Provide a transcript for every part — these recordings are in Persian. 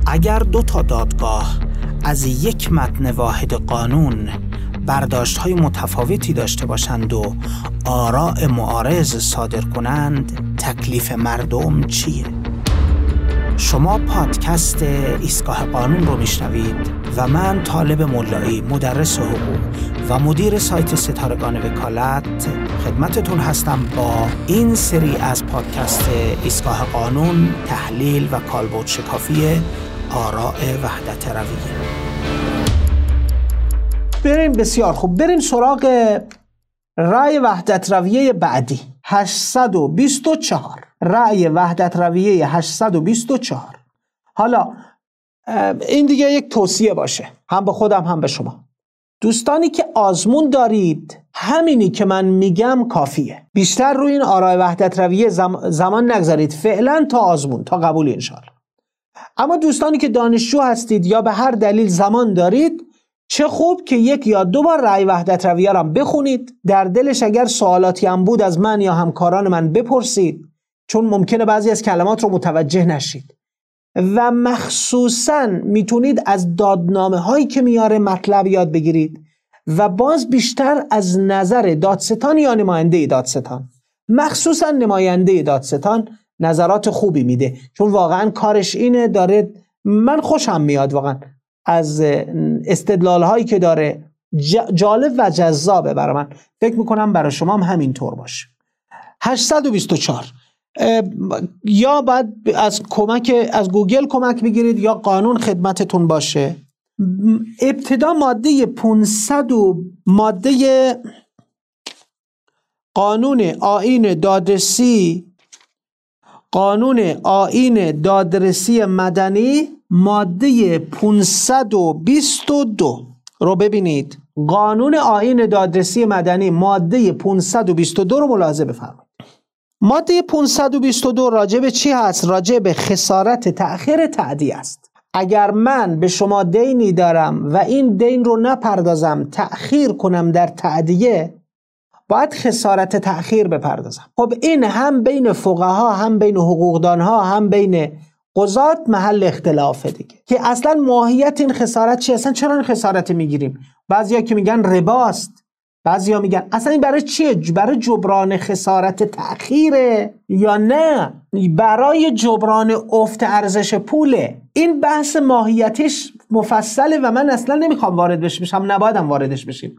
اگر دو تا دادگاه از یک متن واحد قانون برداشت‌های متفاوتی داشته باشند و آراء معارض صادر کنند، تکلیف مردم چیه؟ شما پادکست ایستگاه قانون رو میشنوید و من طالب ملایی، مدرس حقوق و مدیر سایت ستارگان وکالت خدمتتون هستم با این سری از پادکست ایستگاه قانون، تحلیل و کالبد شکافی آراء وحدت رویه. بسیار خوب، بریم سراغ رأی وحدت رویه بعدی 824. رأی وحدت رویه 824. حالا این دیگه یک توصیه باشه، هم به خودم هم به شما. دوستانی که آزمون دارید، همینی که من میگم کافیه. بیشتر روی این آراء وحدت رویه زمان نگذارید، فعلا تا آزمون، تا قبول انشاءالله. اما دوستانی که دانشجو هستید یا به هر دلیل زمان دارید، چه خوب که یک یا دو بار رأی وحدت رویه را بخونید. در دلش اگر سوالاتی هم بود از من یا همکاران من بپرسید، چون ممکنه بعضی از کلمات رو متوجه نشید. و مخصوصاً میتونید از دادنامه هایی که میاره مطلب یاد بگیرید و باز بیشتر از نظر دادستان یا نماینده دادستان، مخصوصاً نماینده دادستان نظرات خوبی میده، چون واقعاً کارش اینه. داره، من خوشم میاد واقعاً از استدلال هایی که داره، جالب و جذابه برای من. فکر میکنم برای شما هم همین طور باشه. 824. یا باید از گوگل کمک بگیرید یا قانون خدمتتون باشه. ابتدا ماده 500 ماده قانون آیین دادرسی مدنی ماده 522 رو ببینید. قانون آیین دادرسی مدنی ماده 522 رو ملاحظه بفرمایید. ماده 522 راجع به چی هست؟ راجع به خسارت تأخیر تعدیه است. اگر من به شما دینی دارم و این دین رو نپردازم، تأخیر کنم در تعدیه، باید خسارت تأخیر بپردازم. خب این هم بین فقها، هم بین حقوقدانها، هم بین قضات محل اختلافه دیگه، که اصلا ماهیت این خسارت چیه؟ اصلا چرا این خسارت میگیریم؟ بعضیا که میگن رباست، بعضیا میگن اصلا این برای چیه؟ برای جبران خسارت تأخیره یا نه برای جبران افت ارزش پوله؟ این بحث ماهیتش مفصله و من اصلا نمیخوام وارد بشم، نبایدم واردش بشیم.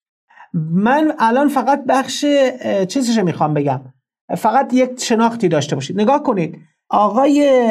من الان فقط بخش چیزش میخوام بگم، فقط یک شناختی داشته باشید. نگاه کنید، آقای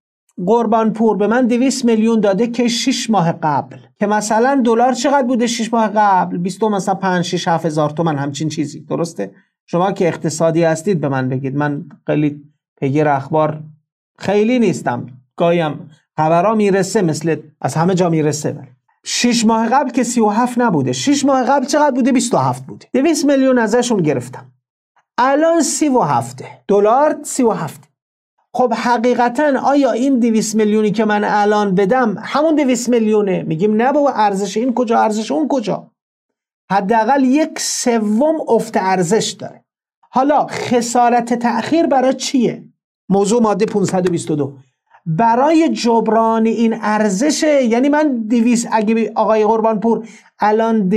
قربانپور به من 200 میلیون داده که 6 ماه قبل، که مثلا دلار چقدر بوده 6 ماه قبل؟ 20 مثلا 5 6 7 هزار تومان، همچین چیزی. درسته؟ شما که اقتصادی هستید به من بگید، من خیلی پیگیر اخبار خیلی نیستم، گاهیم خبرها میرسه، مثل از همه جا میرسه. 6 ماه قبل که 37 نبوده، 6 ماه قبل چقدر بوده؟ 27 بوده. 200 میلیون ازشون گرفتم، الان 37 دلار 37. خب حقیقتا آیا این 200 میلیونی که من الان بدم همون 200 میلیونه؟ میگیم نه بابا، ارزش این کجا، ارزش اون کجا؟ حداقل 1/3 افت ارزش داره. حالا خسارت تأخیر برای چیه؟ موضوع ماده 522 برای جبران این ارزشه. یعنی من 200، اگه آقای قربانپور الان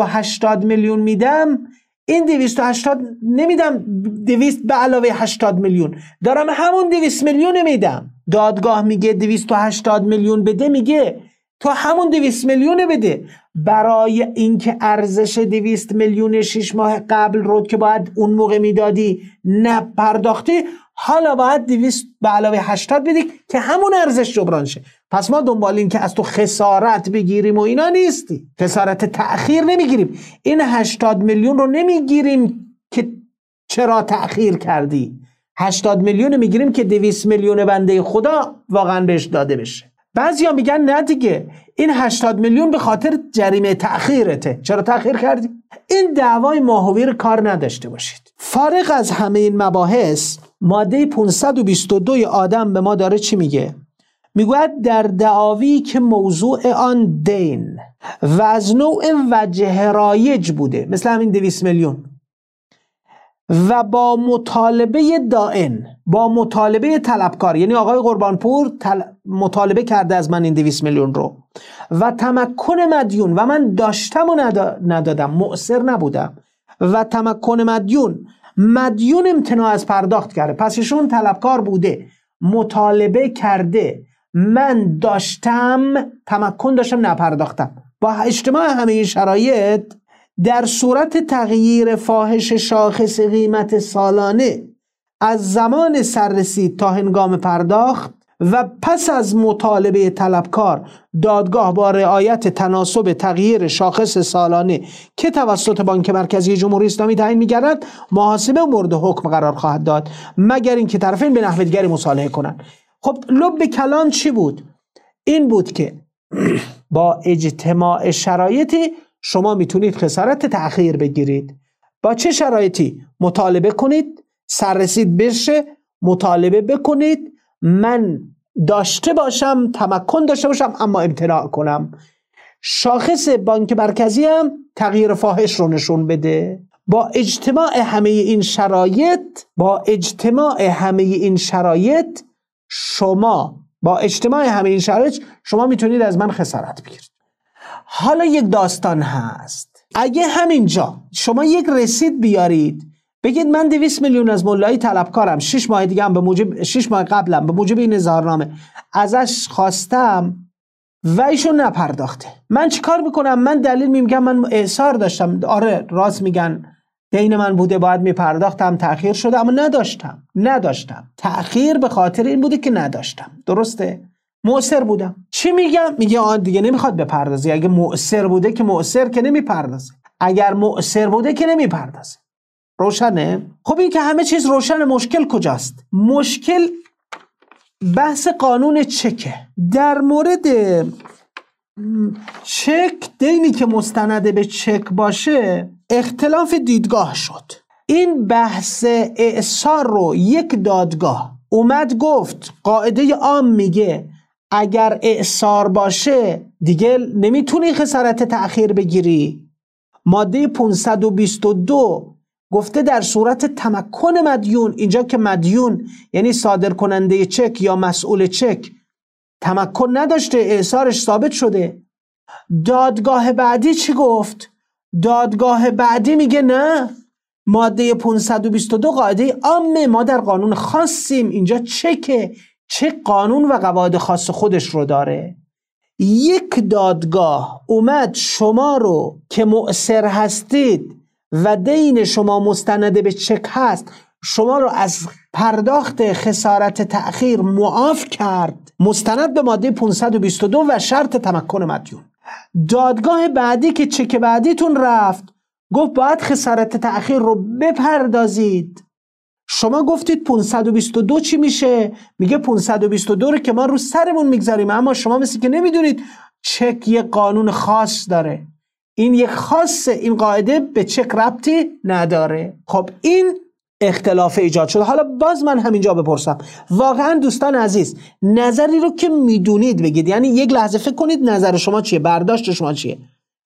280 میلیون میدم، این 280 نمیدم 200 به علاوه 80 میلیون، دارم همون 200 میلیون میدم. دادگاه میگه 280 میلیون بده، میگه تو همون 200 میلیون بده. برای اینکه ارزش 200 میلیون 6 ماه قبل رو که باید اون موقع میدادی نپرداختی، حالا باید 200 به علاوه 80 بدی که همون ارزش جبران شه. پس ما دنبال این که از تو خسارت بگیریم و اینا نیستی، خسارت تأخیر نمیگیریم. این 80 میلیون رو نمیگیریم که چرا تأخیر کردی، 80 میلیون میگیریم که 200 میلیون بنده خدا واقعا بهش داده بشه. بعضیا میگن نه دیگه، این 80 میلیون به خاطر جریمه تأخیرته، چرا تأخیر کردی؟ این دعوای ماهویر کار نداشته باشید. فارغ از همه این مباحث، ماده 522 آدم به ما داره چی میگه؟ میگوید در دعاوی که موضوع آن دین و از نوع وجه رایج بوده، مثل همین 200 میلیون، و با مطالبه دائن، با مطالبه طلبکار، یعنی آقای قربانپور مطالبه کرده از من این 200 میلیون رو و تمکن مدیون و من داشتم و ندادم، مؤثر نبودم و تمکن مدیون امتناع از پرداخت کرده، پس ایشون طلبکار بوده، مطالبه کرده، من داشتم، تمکن داشتم، نپرداختم. با اجتماع همه این شرایط در صورت تغییر فاحش شاخص قیمت سالانه از زمان سررسید تا هنگام پرداخت و پس از مطالبه طلبکار، دادگاه با رعایت تناسب تغییر شاخص سالانه که توسط بانک مرکزی جمهوری اسلامی تعیین می‌گردد محاسبه مورد حکم قرار خواهد داد، مگر اینکه طرفین به نحو دیگری مصالحه کنند. خب لب کلام چی بود؟ این بود که با اجتماع شرایطی شما میتونید خسارت تأخیر بگیرید. با چه شرایطی؟ مطالبه کنید، سررسید بشه، مطالبه بکنید، من داشته باشم، تمکن داشته باشم اما امتناع کنم. شاخص بانک مرکزی هم تغییر فاحش رو نشون بده. با اجتماع همه این شرایط شما میتونید از من خسارت بگیرید. حالا یک داستان هست، اگه همینجا شما یک رسید بیارید بگید من 200 میلیون از مولایی طلبکارم، 6 ماه دیگه هم 6 ماه قبلم به موجب این اظهارنامه ازش خواستم و ایشون نپرداخته، من چیکار میکنم؟ من دلیل میگم من اعصار داشتم، آره راست میگن دین من بوده باید میپرداختم، تأخیر شده اما نداشتم. تأخیر به خاطر این بوده که نداشتم، درسته؟ مؤثر بودم. چی میگم؟ میگه آن دیگه نمیخواد بپردازی. اگه مؤثر بوده که مؤثر که نمیپردازه، اگر مؤثر بوده که نمیپردازه. روشنه؟ خب این که همه چیز روشن، مشکل کجاست؟ مشکل بحث قانون چکه. در مورد چک، دینی که مستند به چک باشه اختلاف دیدگاه شد. این بحث اعصار رو یک دادگاه اومد گفت قاعده عام میگه اگر اعصار باشه دیگه نمیتونی خسارت تأخیر بگیری. ماده 522 گفته در صورت تمکن مدیون، اینجا که مدیون یعنی صادر کننده چک یا مسئول چک تمکن نداشته، اعصارش ثابت شده. دادگاه بعدی چی گفت؟ دادگاه بعدی میگه نه، ماده 522 قاعده عامه، ما در قانون خاصیم، اینجا چک قانون و قواعد خاص خودش رو داره. یک دادگاه اومد شما رو که مؤثر هستید و دین شما مستند به چک هست، شما رو از پرداخت خسارت تأخیر معاف کرد مستند به ماده 522 و شرط تمکن مدیون. دادگاه بعدی که چک بعدیتون رفت گفت باید خسارت تأخیر رو بپردازید. شما گفتید 522 چی میشه؟ میگه 522 رو که ما رو سرمون میگذاریم، اما شما مثل که نمیدونید چک یک قانون خاص داره، این یک خاصه، این قاعده به چک ربطی نداره. خب این اختلاف ایجاد شد. حالا باز من همینجا بپرسم، واقعا دوستان عزیز نظری رو که میدونید بگید، یعنی یک لحظه فکر کنید نظر شما چیه، برداشت شما چیه.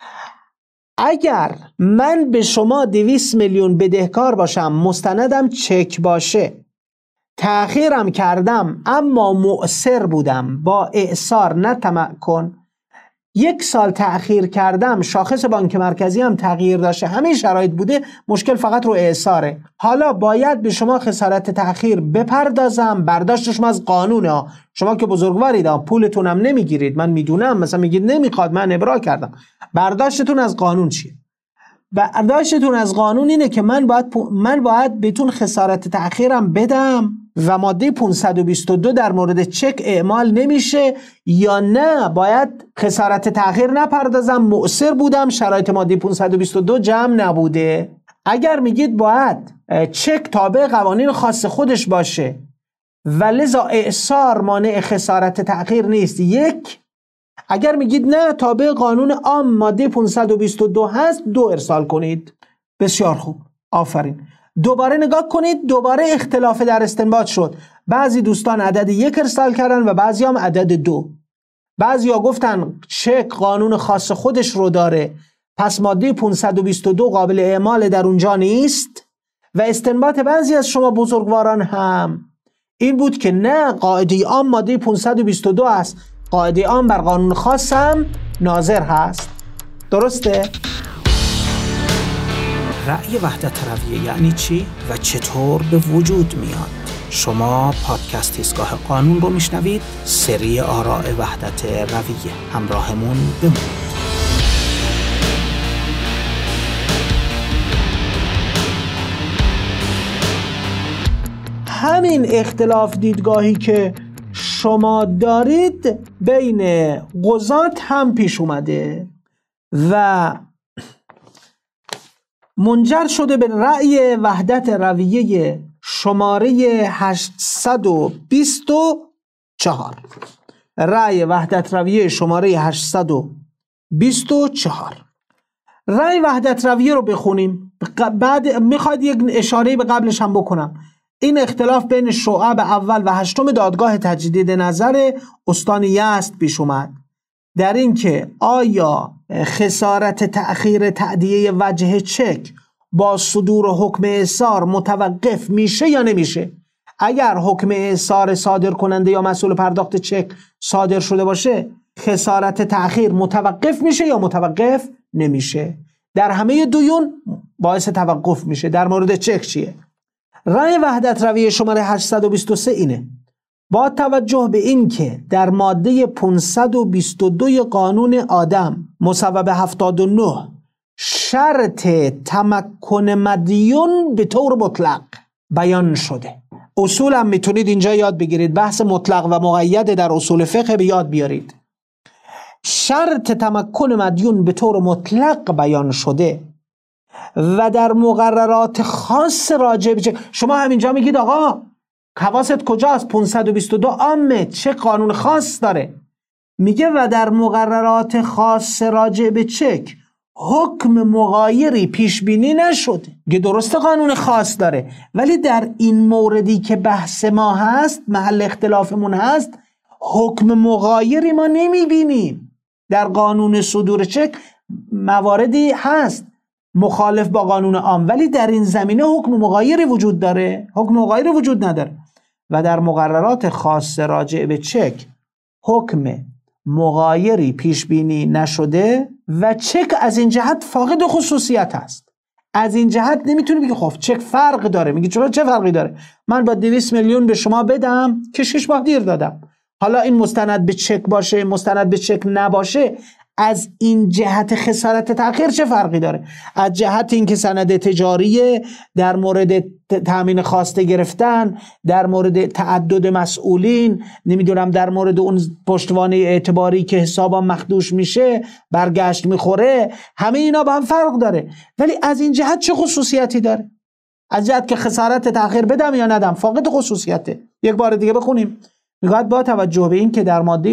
اگر من به شما 200 میلیون بدهکار باشم، مستندم چک باشه، تأخیرم کردم اما مؤثر بودم با اعصار نه تمکن، 1 سال تأخیر کردم، شاخص بانک مرکزی هم تغییر داشته، همین شرایط بوده، مشکل فقط رو اعصاره. حالا باید به شما خسارت تأخیر بپردازم، برداشت شما از قانونه. شما که بزرگوارید پولتون هم نمیگیرید، من میدونم، مثلا میگید نمیخواد، من ابرا کردم. برداشتتون از قانون چیه؟ برداشتتون از قانون اینه که من باید بهتون خسارت تأخیرم بدم و ماده 522 در مورد چک اعمال نمیشه، یا نه باید خسارت تأخیر نپردازم، مؤثر بودم، شرایط ماده 522 جمع نبوده. اگر میگید باید چک تابع قوانین خاص خودش باشه و لذا اعصار مانع خسارت تأخیر نیست، یک. اگر میگید نه تابع قانون عام ماده 522 هست، 2 ارسال کنید. بسیار خوب، آفرین. دوباره نگاه کنید، دوباره اختلاف در استنباط شد. بعضی دوستان عدد 1 ارسال کردن و بعضی هم عدد 2. بعضی ها گفتن چک قانون خاص خودش رو داره، پس ماده 522 قابل اعمال در اونجا نیست. و استنباط بعضی از شما بزرگواران هم این بود که نه، قاعده عام ماده 522 است، قاعده عام بر قانون خاص هم ناظر هست. درسته؟ رأی وحدت رویه یعنی چی و چطور به وجود میاد؟ شما پادکست ایستگاه قانون رو میشنوید، سری آراء وحدت رویه. همراهمون بمونید. همین اختلاف دیدگاهی که شما دارید بین قضات هم پیش اومده و منجر شده به رأی وحدت رویه شماره 824. رأی وحدت رویه شماره 824. رأی وحدت رویه رو بخونیم. بعد میخواد یک اشاره به قبلش هم بکنم. این اختلاف بین شعب اول و هشتم دادگاه تجدید نظر استان یزد پیش اومد در این که آیا خسارت تأخیر تأدیه وجه چک با صدور حکم اعصار متوقف میشه یا نمیشه. اگر حکم اعصار صادر کننده یا مسئول پرداخت چک صادر شده باشه، خسارت تأخیر متوقف میشه یا متوقف نمیشه. در همه دیون باعث توقف میشه. در مورد چک چیه؟ رأی وحدت رویه شماره 823 اینه: با توجه به این که در ماده 522 قانون آدم مصوب 79 شرط تمکن مدیون به طور مطلق بیان شده. اصول هم میتونید اینجا یاد بگیرید، بحث مطلق و مقید در اصول فقه به یاد بیارید. شرط تمکن مدیون به طور مطلق بیان شده و در مقررات خاص راجع به شما همینجا میگید آقا حواست کجاست؟ 522 عامه، چه قانون خاص داره؟ میگه و در مقررات خاص راجع به چک حکم مغایری پیش بینی نشده. میگه درسته قانون خاص داره، ولی در این موردی که بحث ما هست، محل اختلافمون هست، حکم مغایری ما نمیبینیم. در قانون صدور چک مواردی هست مخالف با قانون عام، ولی در این زمینه حکم مغایری وجود داره، حکم مغایری وجود نداره. و در مقررات خاص راجع به چک حکم مغایری پیش بینی نشده و چک از این جهت فاقد خصوصیت است. از این جهت نمیتونی بگی خب چک فرق داره. میگی چرا؟ چه فرقی داره؟ من با 200 میلیون به شما بدم که 6 ماه دیر دادم، حالا این مستند به چک باشه مستند به چک نباشه، از این جهت خسارت تأخیر چه فرقی داره؟ از جهت اینکه سند تجاری در مورد تأمین خواسته گرفتن، در مورد تعدد مسئولین، نمیدونم در مورد اون پشتوانه اعتباری که حسابا مخدوش میشه برگشت میخوره، همه اینا با هم فرق داره. ولی از این جهت چه خصوصیتی داره؟ از جهت که خسارت تأخیر بدم یا ندم فاقد خصوصیته. یک بار دیگه بخونیم. میگوید با توجه به این که در ماده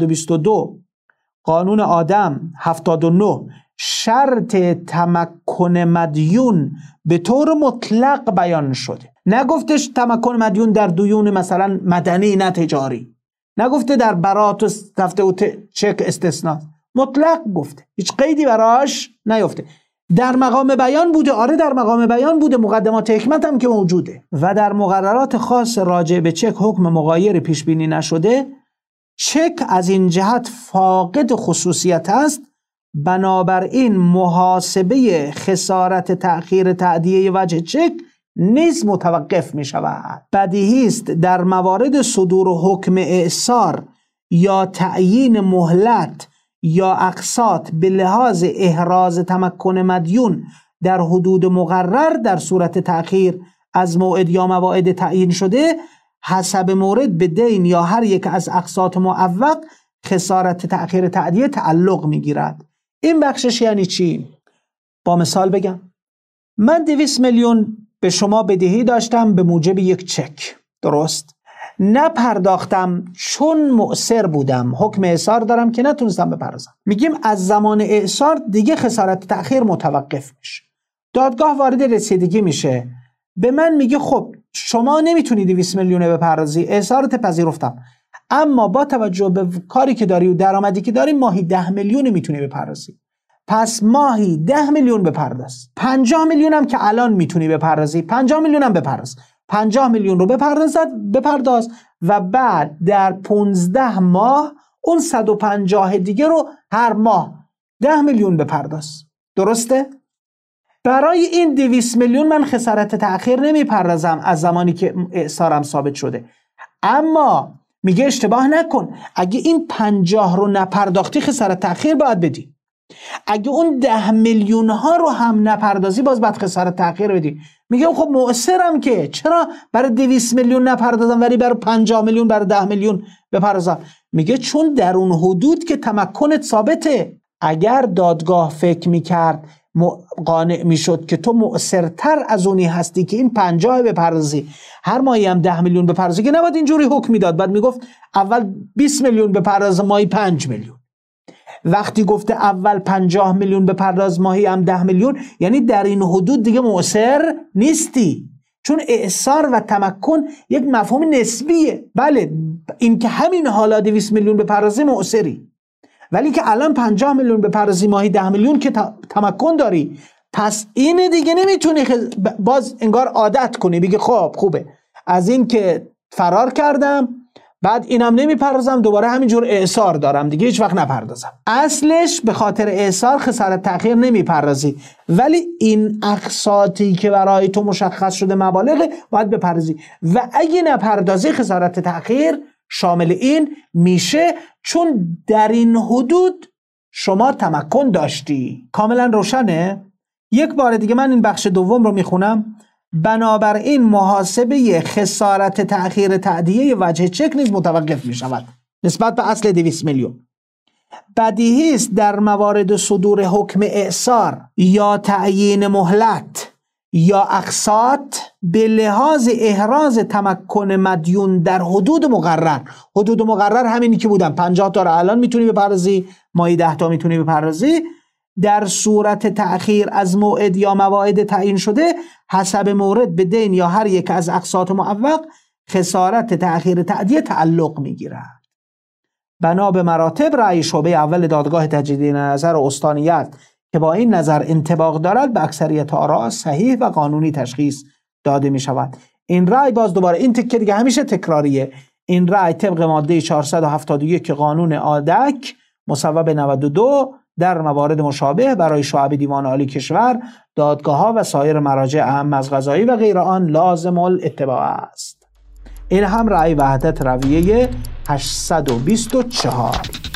522 قانون آدم 79 شرط تمکن مدیون به طور مطلق بیان شده. نگفتش تمکن مدیون در دیون مثلا مدنی نه تجاری، نگفته در برات و تفته و چک استثناء، مطلق گفته، هیچ قیدی براش نیفته. در مقام بیان بوده، آره در مقام بیان بوده، مقدمات حکمت هم که موجوده. و در مقررات خاص راجع به چک حکم مغایر پیش بینی نشده، چک از این جهت فاقد خصوصیت است، بنابراین محاسبه خسارت تأخیر تأدیه وجه چک نیز متوقف می شود. بدیهی است در موارد صدور حکم اعصار یا تعیین مهلت یا اقساط به لحاظ احراز تمکن مدیون در حدود مقرر در صورت تأخیر از موعد یا مواعید تعیین شده، حسب مورد به دین یا هر یک از اقساط معوق خسارت تأخیر تأدیه تعلق میگیرد. این بخشش یعنی چی؟ با مثال بگم. من 200 میلیون به شما بدهی داشتم به موجب یک چک، درست؟ نپرداختم چون مؤثر بودم، حکم اعصار دارم که نتونستم بپردازم. میگیم از زمان اعصار دیگه خسارت تأخیر متوقف میشه. دادگاه وارد رسیدگی میشه، به من میگه خب شما نمیتونی 200 میلیون بپردازی، اعصارت پذیرفتم، اما با توجه به کاری که داری و درآمدی که داری ماهی 10 میلیون میتونی بپردازی. پس ماهی 10 میلیون بپرداز. 50 میلیون هم که الان میتونی بپردازی، 50 میلیون هم بپرداز. 50 میلیون رو بپرداز و بعد در 15 ماه اون 150 دیگه رو هر ماه 10 میلیون بپرداز. درسته؟ برای این 200 میلیون من خسارت تأخیر نمیپردازم از زمانی که اعصارم ثابت شده. اما میگه اشتباه نکن، اگه این 50 رو نپرداختی خسارت تأخیر باید بدی. اگه اون 10 میلیون ها رو هم نپردازی باز باید خسارت تأخیر بدی. میگه خب مؤثرم که، چرا برای 200 میلیون نپردازم ولی برای 50 میلیون برای 10 میلیون بپردازم؟ میگه چون در اون حدود که تمکنت ثابته. اگر دادگاه فکر میکرد قانع میشد که تو مؤثرتر از اونی هستی که این 50 بپردازی هر ماهی هم 10 میلیون بپردازی، که نباید اینجوری حکم میداد. بعد میگفت اول 20 میلیون بپرداز ماهی 5 میلیون. وقتی گفته اول 50 میلیون بپرداز ماهی هم 10 میلیون، یعنی در این حدود دیگه مؤثر نیستی، چون اعصار و تمکن یک مفهوم نسبیه. بله این که همین حالا 200 میلیون بپردازی مؤثری، ولی که الان 50 میلیون بپردازی ماهی 10 میلیون که تمکن داری، پس این دیگه نمیتونی باز انگار عادت کنی بگی خب خوبه از این که فرار کردم بعد اینم نمیپردازم، دوباره همینجور اعصار دارم دیگه هیچ وقت نپردازم. اصلش به خاطر اعصار خسارت تأخیر نمیپردازی، ولی این اقساطی که برای تو مشخص شده مبالغ باید بپردازی و اگه نپردازی خسارت تأخیر شامل این میشه، چون در این حدود شما تمکن داشتی. کاملا روشنه؟ یک بار دیگه من این بخش دوم رو میخونم. بنابراین محاسبه خسارت تأخیر تأدیه وجه چک نیز متوقف می شود نسبت به اصل 200 میلیون. بدیهی است در موارد صدور حکم اعصار یا تعیین مهلت یا اقساط به لحاظ احراز تمکن مدیون در حدود مقرر. حدود مقرر همینی که بودن، 50 تا رو الان میتونی بپردازی، ماهی 10 تا میتونی بپردازی. در صورت تأخیر از موعد یا مواعید تعیین شده حسب مورد به دین یا هر یک از اقساط معوق خسارت تأخیر تأدیه تعلق میگیرد. بنا به مراتب رأی شعبه اول دادگاه تجدید نظر و استانیت که با این نظر انطباق دارد به اکثریت آراء صحیح و قانونی تشخیص داده می شود. این رأی باز دوباره این تکه دیگه همیشه تکراریه. این رأی طبق ماده 471 قانون آدک مصوب 92 در موارد مشابه برای شعب دیوان عالی کشور، دادگاه‌ها و سایر مراجع اهم از قضایی و غیر آن لازم الاتباع است. این هم رأی وحدت رویه 824.